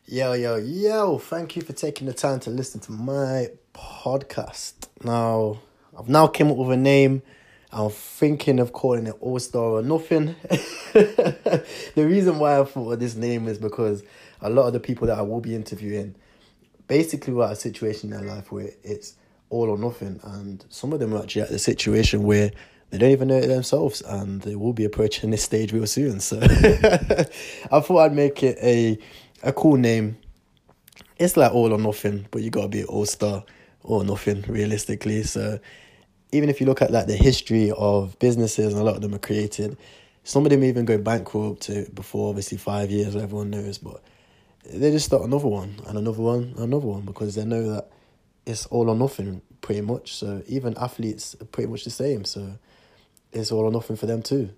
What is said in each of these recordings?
Yo. Thank you for taking the time to listen to my podcast. Now, I've now came up with a name. I'm thinking of calling it All Star or Nothing. The reason why I thought of this name is because a lot of the people that I will be interviewing basically were at a situation in their life where it's all or nothing. And some of them are actually at the situation where they don't even know it themselves and they will be approaching this stage real soon. So I thought I'd make it a cool name. It's like all or nothing, but you gotta be an all-star or nothing, realistically. So even if you look at like the history of businesses, and a lot of them are created, some of them even go bankrupt before obviously 5 years, everyone knows, but they just start another one and another one and another one because they know that it's all or nothing pretty much. So even athletes are pretty much the same. So it's all or nothing for them too.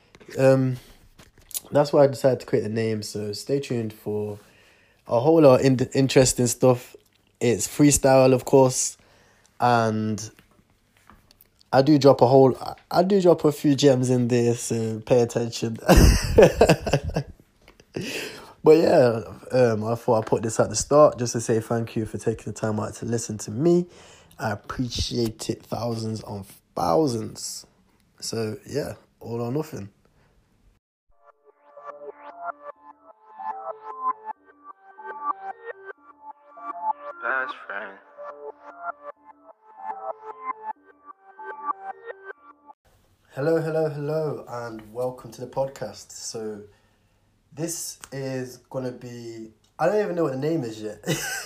That's why I decided to create the name. So stay tuned for a whole lot of interesting stuff. It's freestyle, of course, and I do drop a few gems in there, so pay attention. But yeah, I thought I'd put this at the start just to say thank you for taking the time out to listen to me. I appreciate it thousands on thousands. So yeah, all or nothing. Best friend. Hello, and welcome to the podcast. So this is gonna be, I don't even know what the name is yet.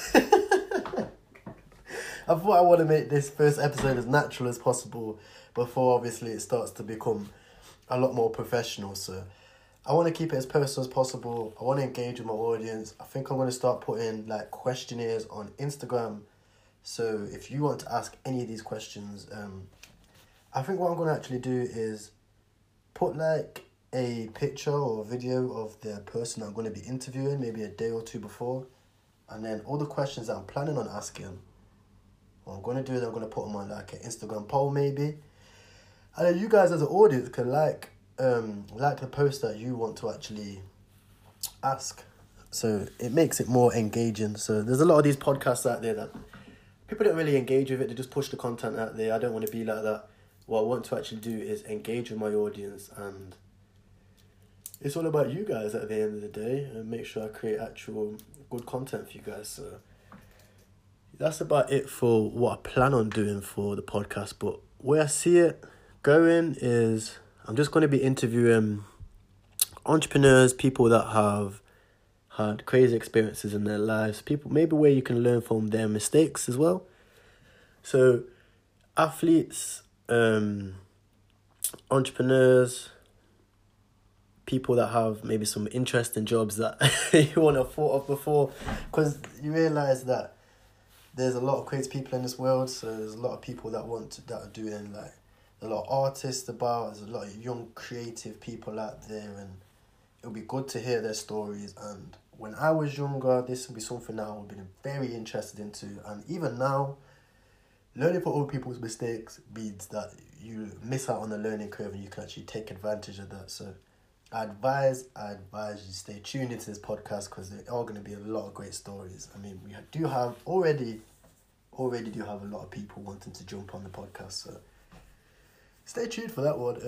I thought I want to make this first episode as natural as possible before obviously it starts to become a lot more professional. So I want to keep it as personal as possible. I want to engage with my audience. I think I'm going to start putting like questionnaires on Instagram. So if you want to ask any of these questions, I think what I'm going to actually do is put like a picture or a video of the person I'm going to be interviewing maybe a day or two before. And then all the questions that I'm planning on asking, what I'm going to do is I'm going to put them on like an Instagram poll maybe. And then you guys as an audience can like the post that you want to actually ask. So it makes it more engaging. So there's a lot of these podcasts out there that people don't really engage with it. They just push the content out there. I don't want to be like that. What I want to actually do is engage with my audience, and it's all about you guys at the end of the day, and make sure I create actual good content for you guys. So that's about it for what I plan on doing for the podcast. But where I see it going is I'm just going to be interviewing entrepreneurs, people that have had crazy experiences in their lives, people maybe where you can learn from their mistakes as well. So athletes, entrepreneurs, people that have maybe some interesting jobs that you want to have thought of before, because you realise that there's a lot of crazy people in this world. So there's a lot of people that are doing like a lot of artists there's a lot of young creative people out there, and it'll be good to hear their stories. And when I was younger, this would be something that I would have been very interested into. And even now, learning from other people's mistakes means that you miss out on the learning curve and you can actually take advantage of that. So I advise you stay tuned into this podcast because there are going to be a lot of great stories. I mean, we do have already do have a lot of people wanting to jump on the podcast, so stay tuned for that one.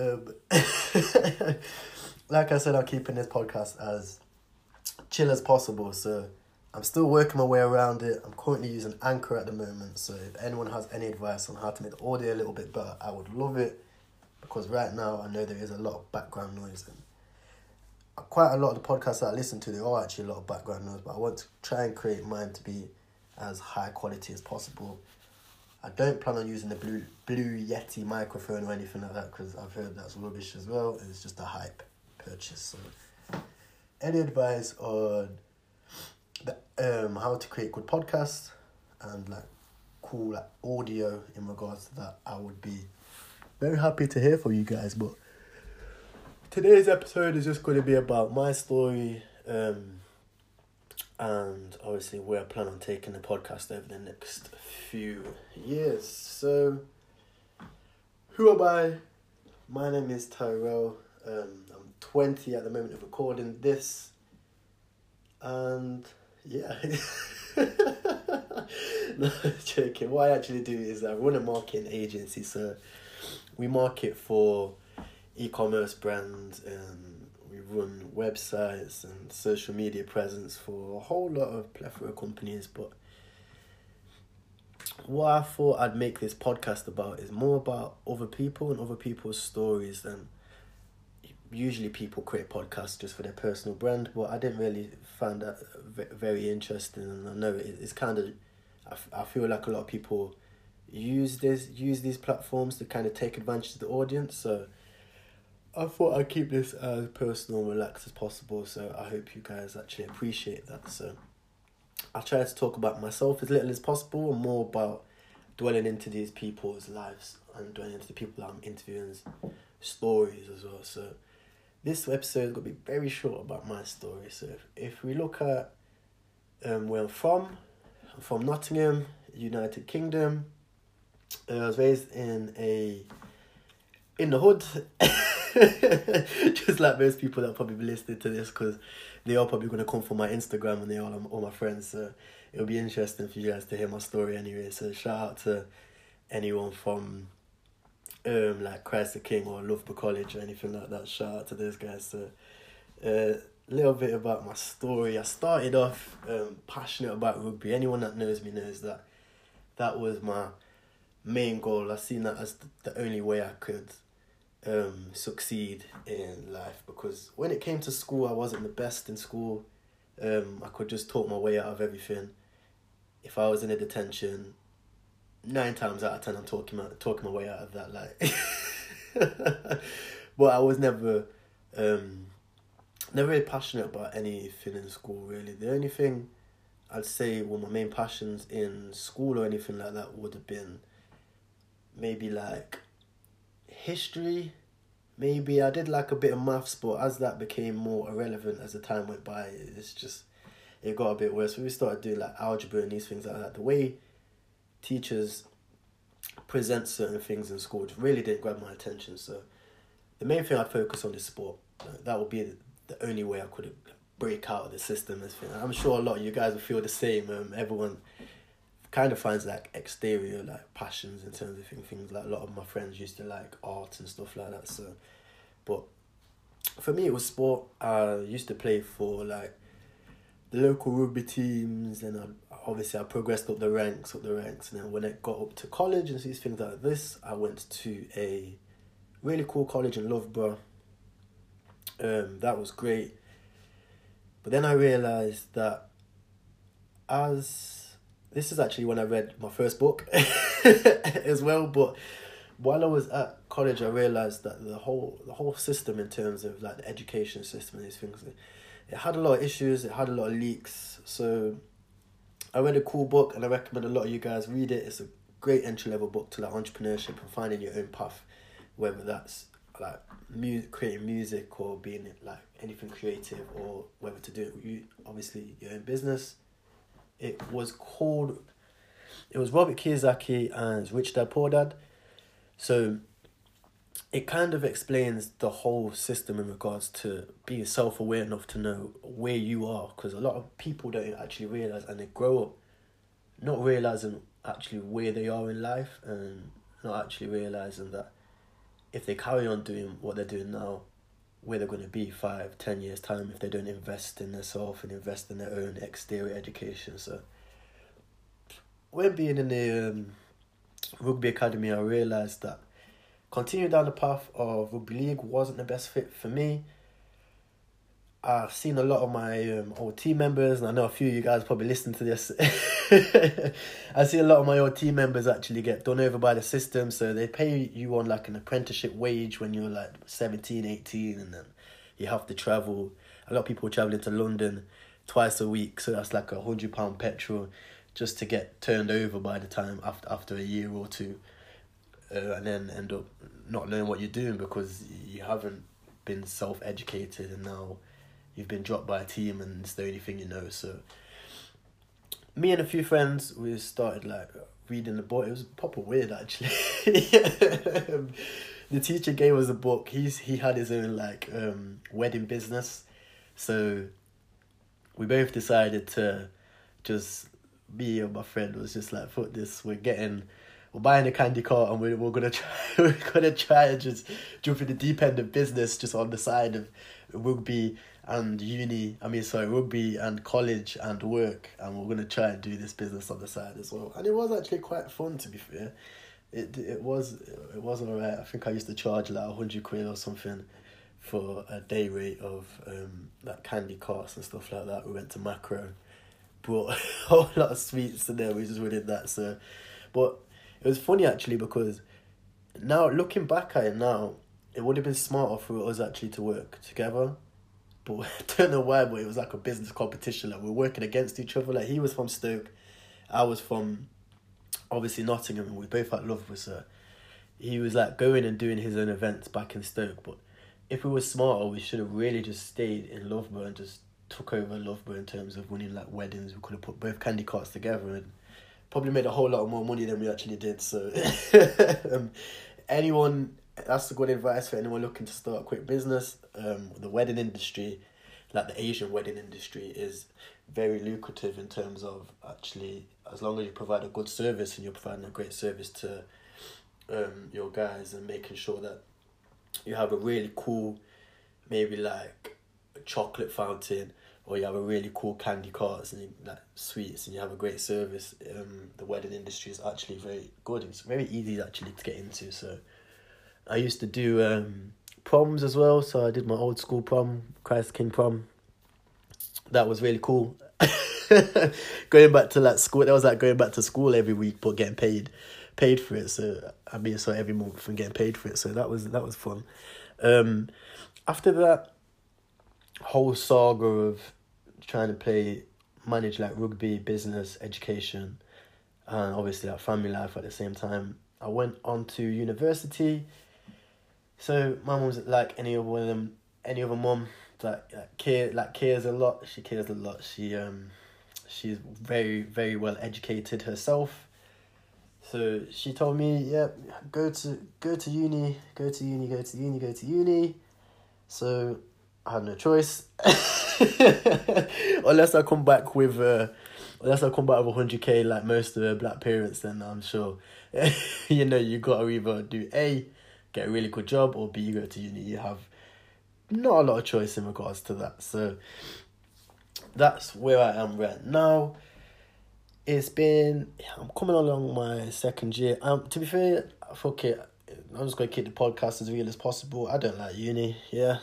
Like I said, I'm keeping this podcast as chill as possible, so I'm still working my way around it. I'm currently using Anchor at the moment, so if anyone has any advice on how to make the audio a little bit better, I would love it, because right now I know there is a lot of background noise, and quite a lot of the podcasts that I listen to, there are actually a lot of background noise, but I want to try and create mine to be as high quality as possible. I don't plan on using the Blue Yeti microphone or anything like that, because I've heard that's rubbish as well. It's just a hype purchase. So any advice on how to create good podcasts and like cool like audio in regards to that, I would be very happy to hear from you guys. But today's episode is just going to be about my story, and obviously where I plan on taking the podcast over the next few years. So, who am I? My name is Tyrell. I'm 20 at the moment of recording this, and Yeah. No, joking. What I actually do is I run a marketing agency, so we market for e-commerce brands and we run websites and social media presence for a whole lot of plethora of companies. But what I thought I'd make this podcast about is more about other people and other people's stories. And usually people create podcasts just for their personal brand, but I didn't really find that very interesting. And I know it's kind of, I feel like a lot of people use these platforms to kind of take advantage of the audience. So I thought I'd keep this as personal and relaxed as possible. So I hope you guys actually appreciate that. So I try to talk about myself as little as possible and more about dwelling into these people's lives and dwelling into the people that I'm interviewing's stories as well. So this episode is going to be very short about my story. So if we look at where I'm from Nottingham, United Kingdom. I was raised in the hood. Just like most people that probably be listening to this, because they are probably going to come from my Instagram and they are all my friends. So it'll be interesting for you guys to hear my story anyway. So shout out to anyone from like Christ the King or Loughborough College or anything like that. Shout out to those guys. So a little bit about my story. I started off passionate about rugby. Anyone that knows me knows that was my main goal. I seen that as the only way I could succeed in life, because when it came to school I wasn't the best in school. I could just talk my way out of everything. If I was in a detention, 9 times out of 10 I'm talking my way out of that, like. But I was never really passionate about anything in school, really. The only thing I'd say were my main passions in school or anything like that would have been maybe like history. Maybe I did like a bit of maths, but as that became more irrelevant as the time went by, it got a bit worse. We started doing like algebra and these things like that. The way teachers present certain things in school just really didn't grab my attention. So the main thing I'd focus on is sport. That would be the only way I could break out of the system. I'm sure a lot of you guys will feel the same. Everyone kind of finds like exterior like passions in terms of things like a lot of my friends used to like art and stuff like that. So, but for me it was sport. I used to play for like the local rugby teams, and I progressed up the ranks, and then when I got up to college and these things like this, I went to a really cool college in Loughborough. That was great. But then I realised that this is actually when I read my first book as well, but while I was at college I realised that the whole system in terms of like the education system and these things, it had a lot of issues, it had a lot of leaks. So I read a cool book and I recommend a lot of you guys read it. It's a great entry-level book to like entrepreneurship and finding your own path, whether that's like creating music or being like anything creative, or whether to do it obviously your own business. It was Robert Kiyosaki and Rich Dad Poor Dad. So it kind of explains the whole system in regards to being self-aware enough to know where you are, because a lot of people don't actually realise, and they grow up not realising actually where they are in life, and not actually realising that if they carry on doing what they're doing now, where they're going to be 5-10 years time if they don't invest in themselves and invest in their own exterior education. So when being in the rugby academy, I realised that continuing down the path of rugby league wasn't the best fit for me. I've seen a lot of my old team members, and I know a few of you guys probably listen to this. I see a lot of my old team members actually get done over by the system. So they pay you on like an apprenticeship wage when you're like 17, 18, and then you have to travel. A lot of people travelling to London twice a week, so that's like £100 petrol just to get turned over by the time after a year or two, and then end up not knowing what you're doing because you haven't been self-educated, and now you've been dropped by a team and it's the only thing you know. So me and a few friends, we started like reading the book. It was proper weird actually. The teacher gave us a book. He had his own like wedding business. So we both decided to just, me and my friend was just like, fuck this, we're buying a candy cart and we're gonna try we're gonna try and just jump in the deep end of business just on the side of rugby and rugby and college and work, and we're gonna try and do this business on the side as well. And it was actually quite fun, to be fair. It was alright. I think I used to charge like 100 quid or something for a day rate of like candy carts and stuff like that. We went to Macro, brought a whole lot of sweets, and then we just did that. So, but it was funny actually, because now looking back at it now, it would have been smarter for us actually to work together. But I don't know why, but it was like a business competition. Like, we were working against each other. Like, he was from Stoke, I was from obviously Nottingham, and we both had Loughborough. So he was like going and doing his own events back in Stoke. But if we were smarter, we should have really just stayed in Loughborough and just took over Loughborough in terms of winning like weddings. We could have put both candy carts together and probably made a whole lot more money than we actually did. So that's a good advice for anyone looking to start a quick business. The wedding industry, like the Asian wedding industry, is very lucrative in terms of actually, as long as you provide a good service and you're providing a great service to your guys, and making sure that you have a really cool, maybe like a chocolate fountain, or you have a really cool candy carts and like sweets, and you have a great service. The wedding industry is actually very good. It's very easy actually to get into. So I used to do proms as well. So I did my old school prom, Christ King prom. That was really cool. Going back to like school, that was like going back to school every week, but getting paid for it. So every month and getting paid for it. So that was fun. After that whole saga of trying to manage like rugby, business, education, and obviously like family life at the same time, I went on to university. So my mum's like any other mum that cares a lot. She cares a lot. She's very, very well educated herself. So she told me, yeah, go to uni. So I had no choice. Unless I come back with 100k like most of the black parents, then I'm sure you gotta either do A, get a really good job, or B, go to uni. You have not a lot of choice in regards to that. So that's where I am right now. I'm coming along my second year. To be fair, fuck it, I'm just going to keep the podcast as real as possible. I don't like uni, yeah.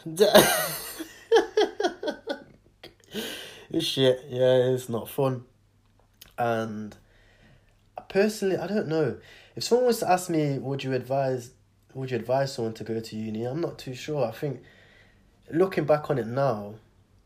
It's shit, yeah, it's not fun. And personally, I don't know. If someone was to ask me, would you advise someone to go to uni? I'm not too sure. I think, looking back on it now,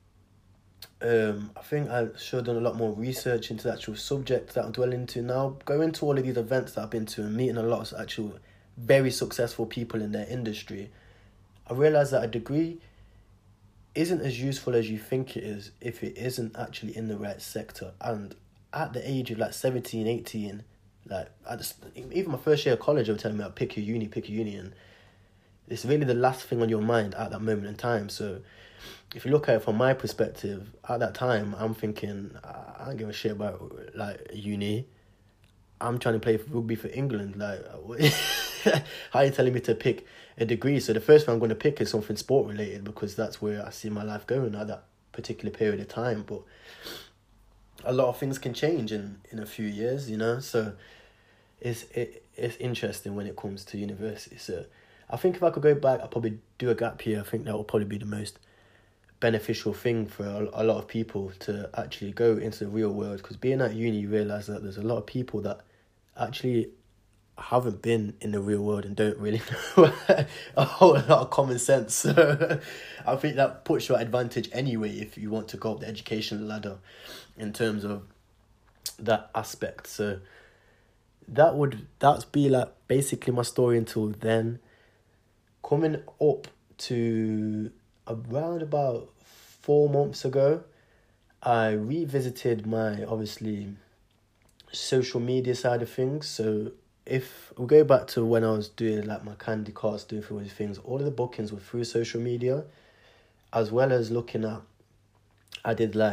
I think I should have done a lot more research into the actual subject that I'm dwelling into now. Going to all of these events that I've been to and meeting a lot of actual very successful people in their industry, I realised that a degree isn't as useful as you think it is if it isn't actually in the right sector. And at the age of like 17, 18, like even my first year of college, they were telling me, pick your uni, and it's really the last thing on your mind at that moment in time. So if you look at it from my perspective, at that time, I'm thinking, I don't give a shit about like uni. I'm trying to play rugby for England. Like, how are you telling me to pick a degree? So the first thing I'm going to pick is something sport related, because that's where I see my life going at that particular period of time. But a lot of things can change in a few years, So it's interesting when it comes to university. So I think if I could go back, I'd probably do a gap year. I think that would probably be the most beneficial thing for a lot of people, to actually go into the real world. Because being at uni, you realise that there's a lot of people that actually haven't been in the real world and don't really know a whole lot of common sense. So I think that puts you at advantage anyway if you want to go up the education ladder in terms of that aspect. So that's be like basically my story until then. Coming up to around about 4 months ago, I revisited my obviously social media side of things. So if we go back to when I was doing like my candy carts, doing all these things, all of the bookings were through social media, as well as looking at, I did like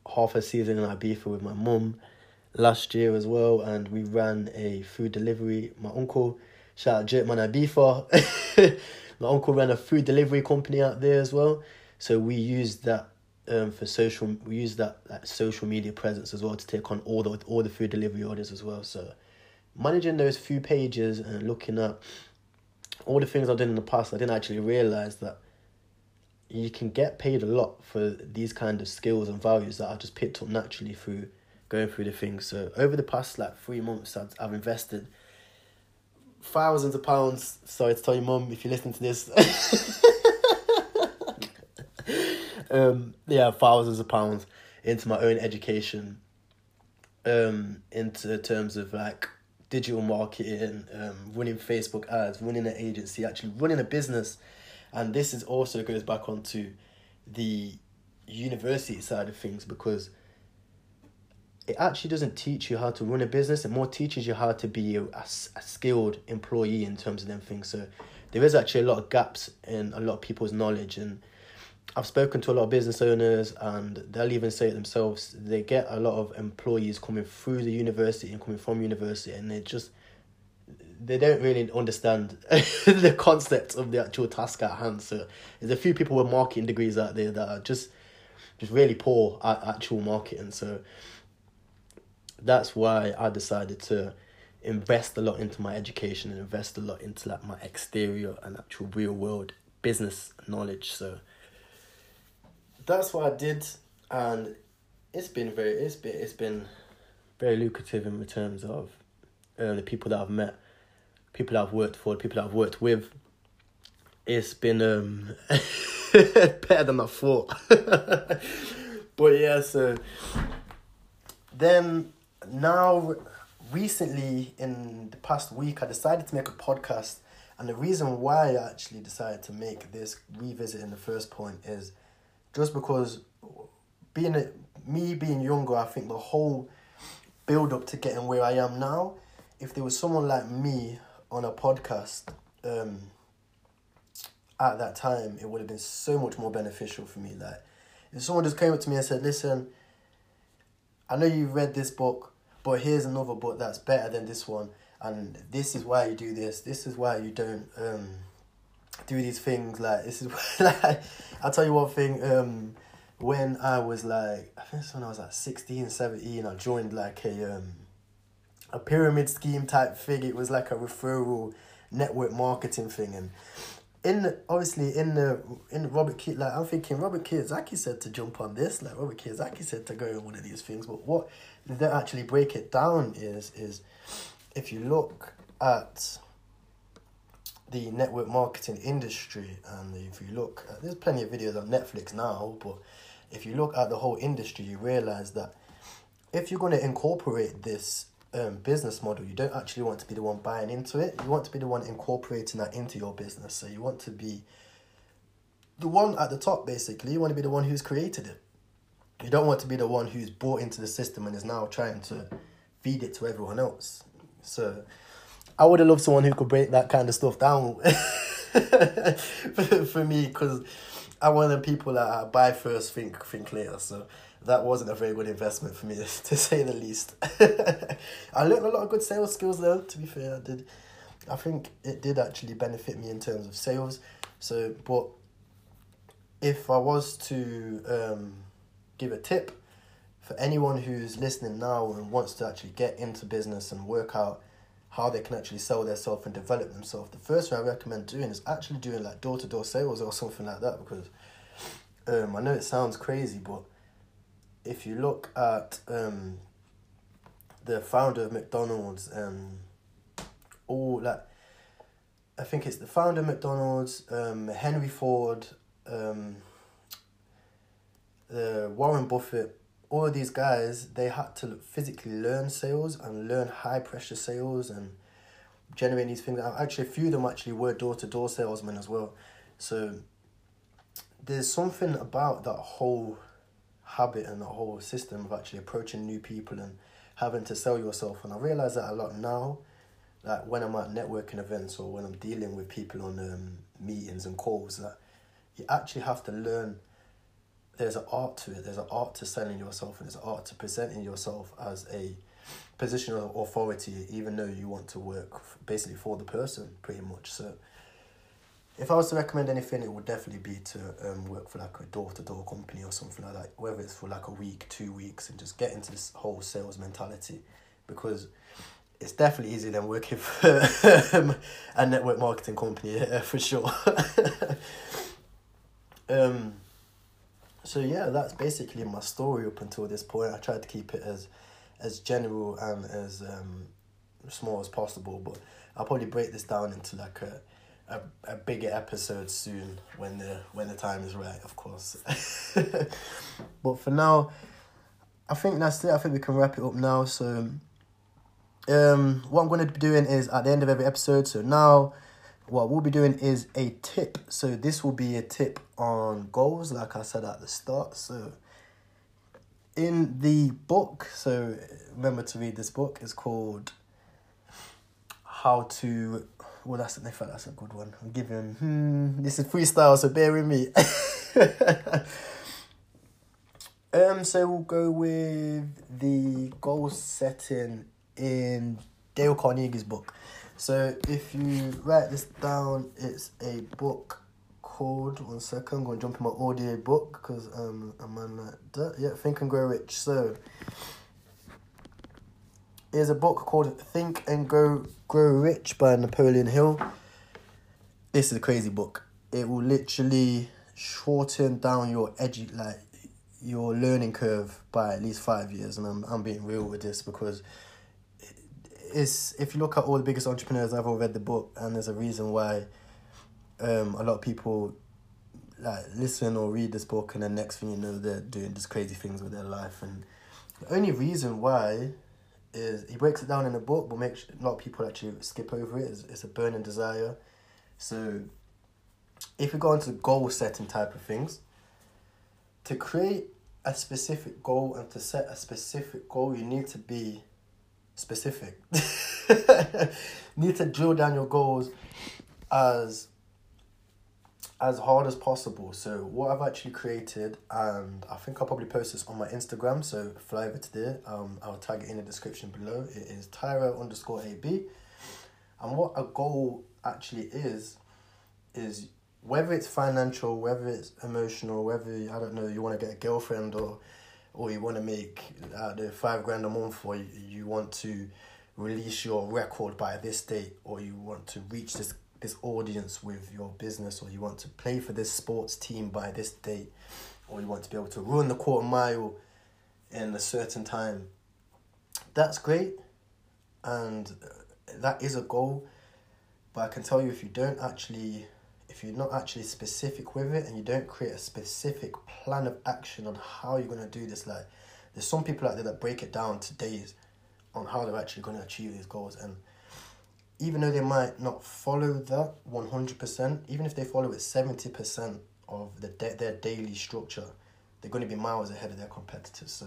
half a season in Ibiza with my mum last year as well, and we ran a food delivery. My uncle, shout out Jerkman Ibiza, my uncle ran a food delivery company out there as well. So we used that for social. We used that like social media presence as well to take on all the food delivery orders as well. So managing those few pages and looking at all the things I've done in the past, I didn't actually realize that you can get paid a lot for these kind of skills and values that I just picked up naturally through going through the things. So over the past like 3 months, I've invested thousands of pounds. Sorry to tell you, Mum, if you're listening to this. Thousands of pounds into my own education, into terms of like digital marketing, running Facebook ads, running an agency, actually running a business. And this is also goes back onto the university side of things, because it actually doesn't teach you how to run a business. It more teaches you how to be a skilled employee in terms of them things. So there is actually a lot of gaps in a lot of people's knowledge. And I've spoken to a lot of business owners, and they'll even say it themselves. They get a lot of employees coming through the university and coming from university, and they don't really understand the concept of the actual task at hand. So there's a few people with marketing degrees out there that are just really poor at actual marketing. So that's why I decided to invest a lot into my education and invest a lot into like my exterior and actual real world business knowledge. So that's what I did, and it's been very lucrative in terms of the people that I've met, people that I've worked for, people that I've worked with. It's been better than I thought. But yeah, so then now recently in the past week, I decided to make a podcast, and the reason why I actually decided to make this revisit in the first point is just because me being younger, I think the whole build up to getting where I am now, if there was someone like me on a podcast at that time, it would have been so much more beneficial for me. Like, if someone just came up to me and said, listen, I know you've read this book, but here's another book that's better than this one, and this is why you do this is why you don't do these things, like, this is like, I'll tell you one thing, when I was like, I think it's when I was like 16, 17, I joined like a pyramid scheme type thing. It was like a referral network marketing thing, and in Robert Kiyosaki, like, I'm thinking Robert Kiyosaki said to jump on this, like Robert Kiyosaki said to go on one of these things, but what they don't actually break it down is if you look at the network marketing industry, and if you look at, there's plenty of videos on Netflix now, but if you look at the whole industry, you realize that if you're going to incorporate this business model, you don't actually want to be the one buying into it. You want to be the one incorporating that into your business. So you want to be the one at the top, basically. You want to be the one who's created it. You don't want to be the one who's bought into the system and is now trying to feed it to everyone else. So I would have loved someone who could break that kind of stuff down for me, because I'm one of the people that buy first, think later. So that wasn't a very good investment for me, to say the least. I learned a lot of good sales skills though, to be fair. I think it did actually benefit me in terms of sales. So, but if I was to give a tip for anyone who's listening now and wants to actually get into business and work out how they can actually sell themselves and develop themselves, the first thing I recommend doing is actually doing like door-to-door sales or something like that, because I know it sounds crazy, but if you look at the founder of McDonald's and I think it's the founder of McDonald's, Henry Ford, Warren Buffett, all of these guys, they had to physically learn sales and learn high pressure sales and generate these things. Actually, a few of them actually were door-to-door salesmen as well. So there's something about that whole habit and the whole system of actually approaching new people and having to sell yourself. And I realise that a lot now, like when I'm at networking events or when I'm dealing with people on meetings and calls, that you actually have to learn there's an art to it. There's an art to selling yourself, and there's an art to presenting yourself as a position of authority, even though you want to work basically for the person, pretty much. So if I was to recommend anything, it would definitely be to work for like a door-to-door company or something like that, whether it's for like a week, 2 weeks, and just get into this whole sales mentality, because it's definitely easier than working for a network marketing company, for sure. So yeah, that's basically my story up until this point. I tried to keep it as general and as small as possible, but I'll probably break this down into like a bigger episode soon when the time is right, of course. But for now, I think that's it. I think we can wrap it up now. So what I'm going to be doing is at the end of every episode, so now what we'll be doing is a tip. So this will be a tip on goals, like I said at the start. So in the book, so remember to read this book, it's called How to... Well, that's a good one. I'm giving... this is freestyle, so bear with me. So we'll go with the goal setting in Dale Carnegie's book. So if you write this down, it's a book called... One second, I'm going to jump in my audio book because I'm a man like that. Yeah, Think and Grow Rich. So there's a book called Think and Grow Rich by Napoleon Hill. This is a crazy book. It will literally shorten down your learning curve by at least 5 years, and I'm being real with this because if you look at all the biggest entrepreneurs, I've all read the book, and there's a reason why a lot of people like listen or read this book, and then next thing you know, they're doing just crazy things with their life. And the only reason why is he breaks it down in the book, but makes a lot of people actually skip over it. It's a burning desire. So if we go into goal setting type of things, to create a specific goal and to set a specific goal, you need to be specific. You need to drill down your goals as hard as possible. So what I've actually created, and I think I'll probably post this on my Instagram, so fly over to there. I'll tag it in the description below. It is Tyro_AB. And what a goal actually is whether it's financial, whether it's emotional, whether, I don't know, you want to get a girlfriend or you want to make $5,000 a month, or you want to release your record by this date, or you want to reach this audience with your business, or you want to play for this sports team by this date, or you want to be able to run the quarter mile in a certain time. That's great, and that is a goal. But I can tell you, if you're not actually specific with it, and you don't create a specific plan of action on how you're going to do this, like there's some people out there that break it down to days on how they're actually going to achieve these goals. And even though they might not follow that 100%, even if they follow it 70% of their daily structure, they're going to be miles ahead of their competitors. So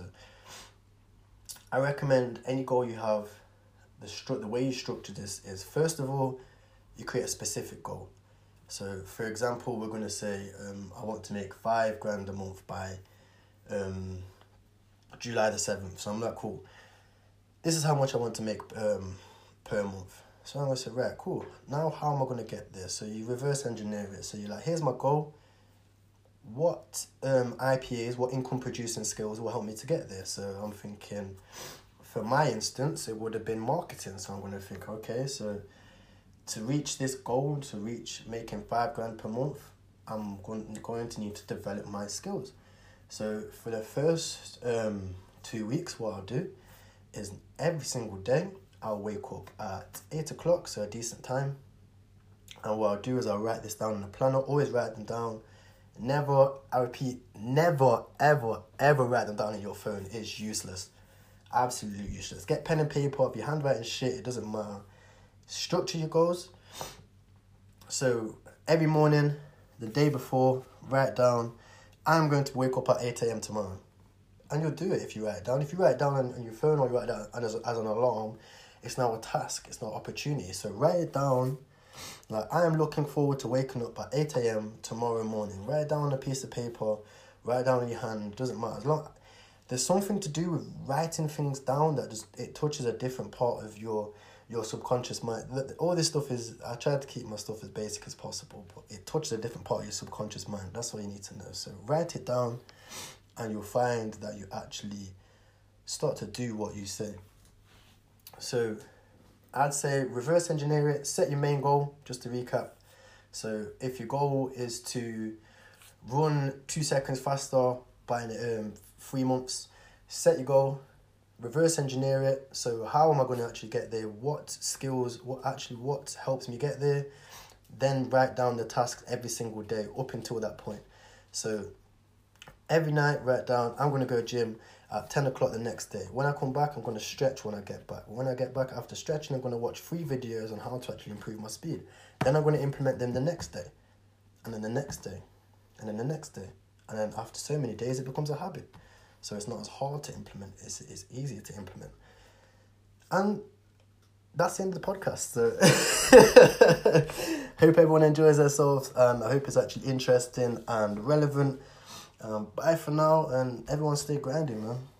I recommend any goal you have, the way you structure this is, first of all, you create a specific goal. So for example, we're going to say, I want to make $5,000 a month by July the 7th. So I'm like, cool, this is how much I want to make per month. So I'm going to say, right, cool. Now how am I going to get there? So you reverse engineer it. So you're like, here's my goal. What IPAs, what income producing skills will help me to get there? So I'm thinking, for my instance, it would have been marketing. So I'm going to think, okay, so to reach this goal, to reach making $5,000 per month, I'm going to need to develop my skills. So for the first 2 weeks, what I'll do is every single day, I'll wake up at 8 o'clock, so a decent time. And what I'll do is I'll write this down in a planner. Always write them down. Never, I repeat, never, ever, ever write them down on your phone. It's useless. Absolutely useless. Get pen and paper. If you're handwriting shit, it doesn't matter. Structure your goals. So every morning, the day before, write down, I'm going to wake up at 8 a.m. tomorrow. And you'll do it if you write it down. If you write it down on your phone, or you write it down as an alarm, it's now a task. It's not opportunity. So write it down. Like, I am looking forward to waking up at 8 a.m. tomorrow morning. Write it down on a piece of paper. write down in your hand, doesn't matter. As long there's something to do with writing things down that just it touches a different part of your subconscious mind. All this stuff is, I try to keep my stuff as basic as possible, but it touches a different part of your subconscious mind. That's all you need to know. So write it down and you'll find that you actually start to do what you say. So I'd say reverse engineer it, set your main goal, just to recap. So if your goal is to run 2 seconds faster by 3 months, set your goal, reverse engineer it. So how am I going to actually get there? What skills, what helps me get there? Then write down the tasks every single day up until that point. So every night, write down, I'm going to go gym at 10 o'clock the next day. When I come back, I'm going to stretch when I get back. When I get back after stretching, I'm going to watch 3 videos on how to actually improve my speed. Then I'm going to implement them the next day. And then the next day. And then the next day. And then after so many days, it becomes a habit. So it's not as hard to implement. It's easier to implement. And that's the end of the podcast. So hope everyone enjoys themselves. I hope it's actually interesting and relevant. Bye for now, and everyone stay grinding, man.